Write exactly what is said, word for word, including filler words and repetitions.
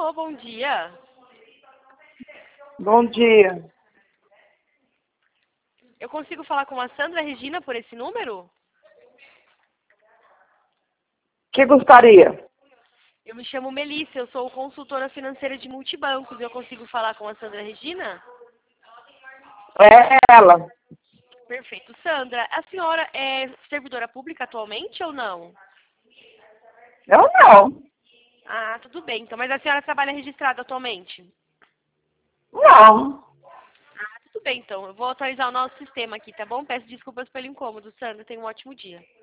Alô, bom dia. Bom dia. Eu consigo falar com a Sandra Regina por esse número? Que gostaria? Eu me chamo Melissa, eu sou consultora financeira de multibancos. Eu consigo falar com a Sandra Regina? É ela. Perfeito. Sandra, a senhora é servidora pública atualmente ou não? Eu não. Ah, tudo bem. Então, mas a senhora trabalha registrada atualmente? Não. Tudo bem, então. Eu vou atualizar o nosso sistema aqui, tá bom? Peço desculpas pelo incômodo, Sandra. Tenha um ótimo dia.